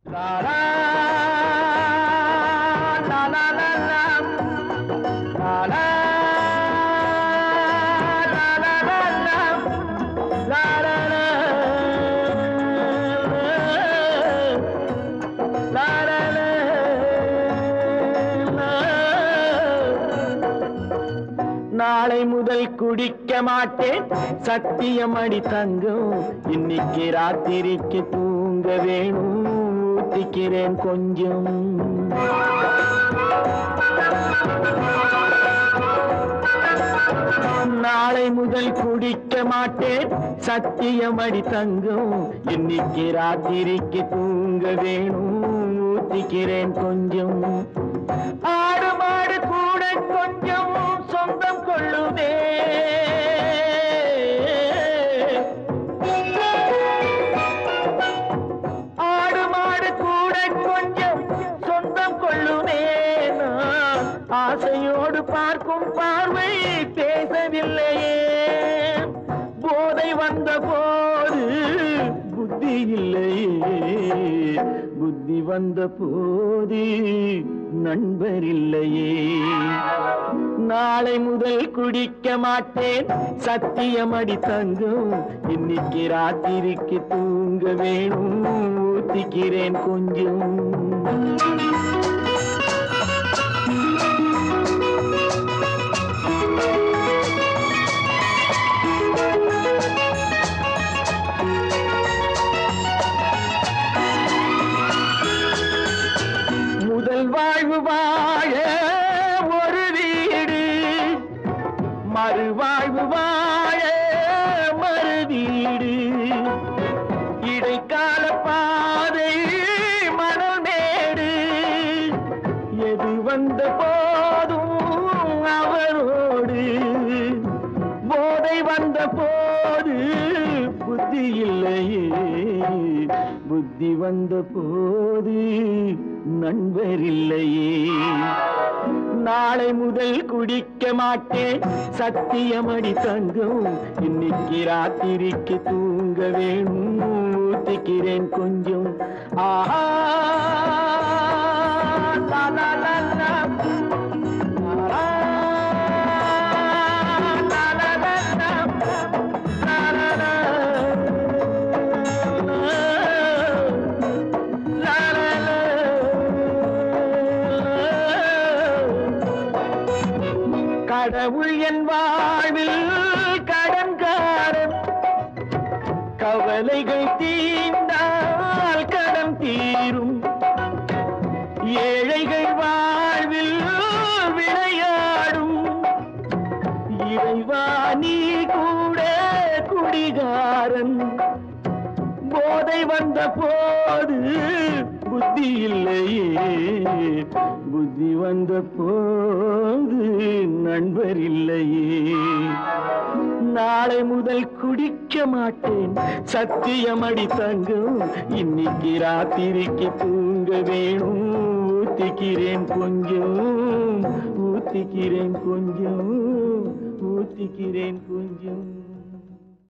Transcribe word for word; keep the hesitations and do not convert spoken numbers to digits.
La la la la la la la la la la la la la நாளை முதல் குடிக்க மாட்டேன் சத்தியம் அடி தங்கம் இன்னைக்கு ராத்திரிக்கு தூங்க வேணும் ஊத்திக்கிறேன் கொஞ்சம் நாளை முதல் குடிக்க மாட்டேன் சத்தியம் அடி தங்கம் இன்னைக்கு ராத்திரிக்கு தூங்க வேணும் ஊத்திக்கிறேன் கொஞ்சம் ஆடு மாடு கூட கொஞ்சம் சொந்தம் கொள்ளுதே ஆடு மாடு கூட கொஞ்சம் சொந்தம் கொள்ளுதே நான் ஆசையோடு பார்க்கும் பார்வை பேசவில்லையே போதை வந்த போது புத்தி இல்லையே புத்தி வந்த போது நண்பர் இல்லையே நாளை முதல் குடிக்க மாட்டேன் சத்தியம் அடி தங்கம் இன்னைக்கு ராத்திரிக்கு தூங்க வேணும் ஊத்திக்கிறேன் கொஞ்சம் முதல் வாழ்வு வாழ ஒரு வீடு மறுவாழ்வு வாழ மறு வீடு இடைக்கால பாதை மணல் மேடு எது வந்த போதும் அவரோடு போதை வந்த போது புத்தி இல்லையே புத்தி வந்த போது நண்பர் இல்லையே நாளை முதல் குடிக்க மாட்டேன் சத்தியம் அடி தங்கம் இன்னைக்கு ராத்திரிக்கு தூங்க வேணும் ஊத்திக்கிறேன் கொஞ்சம் ஆஹா லா லா லா லா கடவுள் என் வாழ்வில் கடன்காரன் கவலைகள் தீர்ந்தால் கடன் தீரும் ஏழைகள் வாழ்வில் விளையாடும் இறைவா நீ கூட குடிகாரன் போதை வந்த போது புத்தி இல்லையே புத்தி வந்த போது நண்பர் இல்லையே நாளை முதல் குடிக்க மாட்டேன் சத்தியம் அடி தங்கம் இன்னைக்கு ராத்திரிக்கு தூங்க வேணும் ஊத்திக்கிறேன் கொஞ்சம் ஊத்திக்கிறேன் கொஞ்சம் ஊத்திக்கிறேன் கொஞ்சம்